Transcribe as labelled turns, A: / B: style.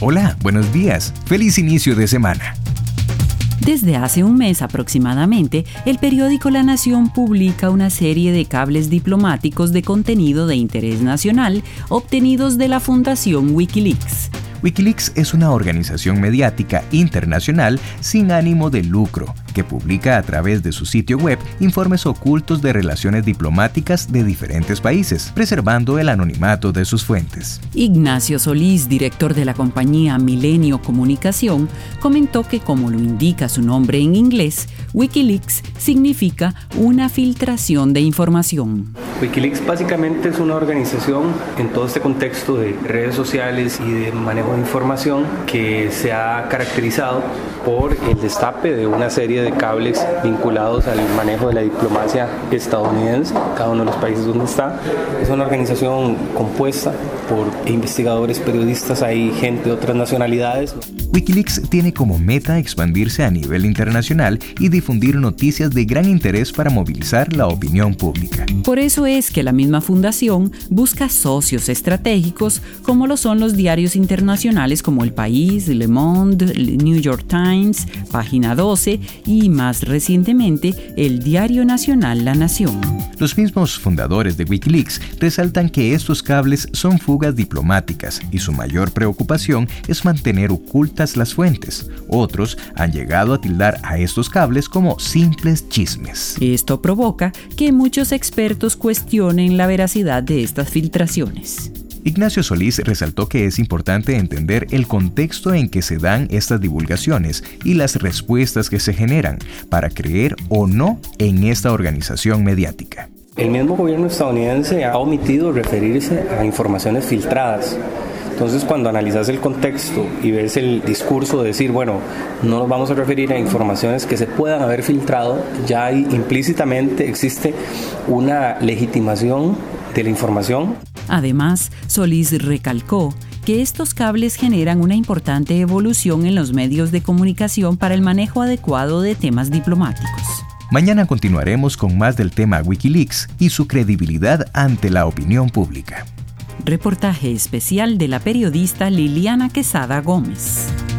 A: Hola, buenos días. Feliz inicio de semana.
B: Desde hace un mes aproximadamente, el periódico La Nación publica una serie de cables diplomáticos de contenido de interés nacional obtenidos de la Fundación Wikileaks.
A: Wikileaks es una organización mediática internacional sin ánimo de lucro que publica a través de su sitio web informes ocultos de relaciones diplomáticas de diferentes países, preservando el anonimato de sus fuentes.
B: Ignacio Solís, director de la compañía Milenio Comunicación, comentó que, como lo indica su nombre en inglés, Wikileaks significa una filtración de información.
C: Wikileaks básicamente es una organización en todo este contexto de redes sociales y de manejo de información que se ha caracterizado por el destape de una serie de cables vinculados al manejo de la diplomacia estadounidense, cada uno de los países donde está. Es una organización compuesta por investigadores, periodistas, hay gente de otras nacionalidades.
A: Wikileaks tiene como meta expandirse a nivel internacional y difundir noticias de gran interés para movilizar la opinión pública.
B: Por eso es que la misma fundación busca socios estratégicos como lo son los diarios internacionales como El País, Le Monde, el New York Times, Página 12 y más recientemente el diario nacional La Nación.
A: Los mismos fundadores de Wikileaks resaltan que estos cables son fugas diplomáticas y su mayor preocupación es mantener ocultas las fuentes. Otros han llegado a tildar a estos cables como simples chismes.
B: Esto provoca que muchos expertos cuestionen la veracidad de estas filtraciones.
A: Ignacio Solís resaltó que es importante entender el contexto en que se dan estas divulgaciones y las respuestas que se generan para creer o no en esta organización mediática.
C: El mismo gobierno estadounidense ha omitido referirse a informaciones filtradas. Entonces, cuando analizas el contexto y ves el discurso de decir, bueno, no nos vamos a referir a informaciones que se puedan haber filtrado, ya ahí implícitamente existe una legitimación de la información.
B: Además, Solís recalcó que estos cables generan una importante evolución en los medios de comunicación para el manejo adecuado de temas diplomáticos.
A: Mañana continuaremos con más del tema Wikileaks y su credibilidad ante la opinión pública.
B: Reportaje especial de la periodista Liliana Quesada Gómez.